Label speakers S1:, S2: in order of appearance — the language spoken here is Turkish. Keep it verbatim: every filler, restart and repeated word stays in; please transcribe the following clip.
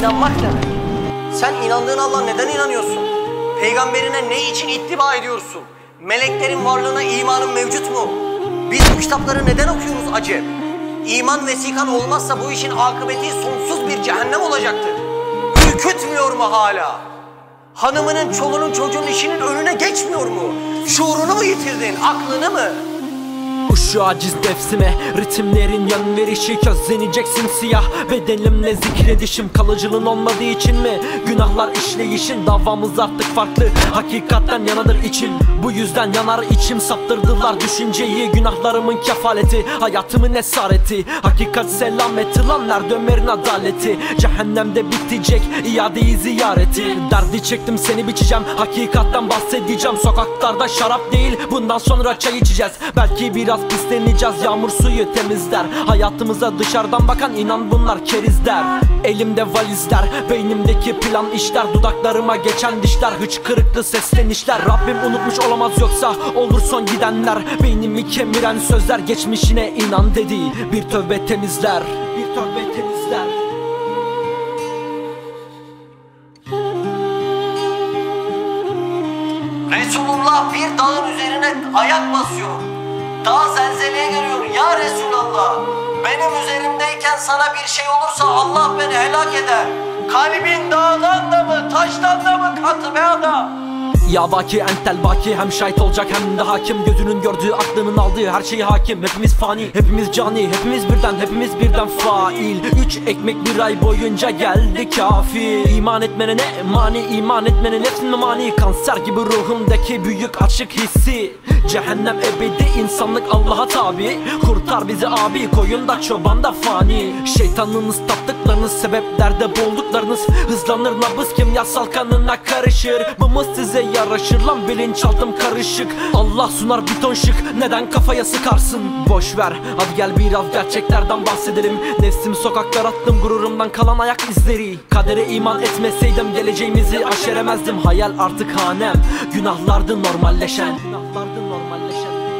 S1: inanmak demek. Sen inandığın Allah'a neden inanıyorsun? Peygamberine ne için ittiba ediyorsun? Meleklerin varlığına imanın mevcut mu? Biz bu kitapları neden okuyoruz acep? İman vesikan olmazsa bu işin akıbeti sonsuz bir cehennem olacaktır. Ürkütmüyor mu hala? Hanımının, çoluğunun, çocuğun işinin önüne geçmiyor mu? Şuurunu mu yitirdin, aklını mı?
S2: Şu aciz nefsime ritimlerin yan verişi, közleneceksin siyah bedenimle zikredişim. Kalıcılığın olmadığı için mi? Günahlar işleyişin, davamız artık farklı, hakikatten yanadır içim. Bu yüzden yanar içim, saptırdılar düşünceyi. Günahlarımın kefaleti, hayatımın esareti. Hakikat selameti lan, nerede Ömer'in adaleti? Cehennemde bitecek iadeyi ziyareti. Derdi çektim seni biçeceğim, hakikatten bahsedeceğim. Sokaklarda şarap değil, bundan sonra çay içeceğiz. Belki biraz pisleneceğiz, yağmur suyu temizler. Hayatımıza dışarıdan bakan inan bunlar kerizler. Elimde valizler, beynimdeki plan işler. Dudaklarıma geçen dişler, hıçkırıklı seslenişler. Rabbim unutmuş olamaz yoksa olur son gidenler. Beynimi kemiren sözler, geçmişine inan dedi. Bir tövbe temizler, bir tövbe temizler.
S1: Resulullah bir dağın üzerine ayak basıyor. Dağ zelzeleye geliyor. Ya Resulallah, benim üzerimdeyken sana bir şey olursa Allah beni helak eder. Kalbin dağdan da mı, taştan da mı katı be adam?
S2: Ya baki entel baki, hem şahit olacak hem de hakim. Gözünün gördüğü, aklının aldığı her şeyi hakim. Hepimiz fani, hepimiz cani, hepimiz birden, hepimiz birden fail. Üç ekmek bir ay boyunca geldi kafi. İman etmene ne mani, iman etmene nefsin mi mani? Kanser gibi ruhumdaki büyük açık hissi. Cehennem ebedi, insanlık Allah'a tabi. Kurtar bizi abi, koyunda çobanda fani. Şeytanınız taptıklarınız, sebeplerde boğulduklarınız. Hızlanır nabız, kimyasal kanına karışır. Bu mu size yaraşır lan, bilinçaltım karışık. Allah sunar bir ton şık, neden kafaya sıkarsın? Boş ver, hadi gel biraz gerçeklerden bahsedelim. Nefsim sokaklar attım, gururumdan kalan ayak izleri. Kadere iman etmeseydim geleceğimizi aşeremezdim. Hayal artık hanem, günahlardı normalleşen. Günahlardı normalleşen.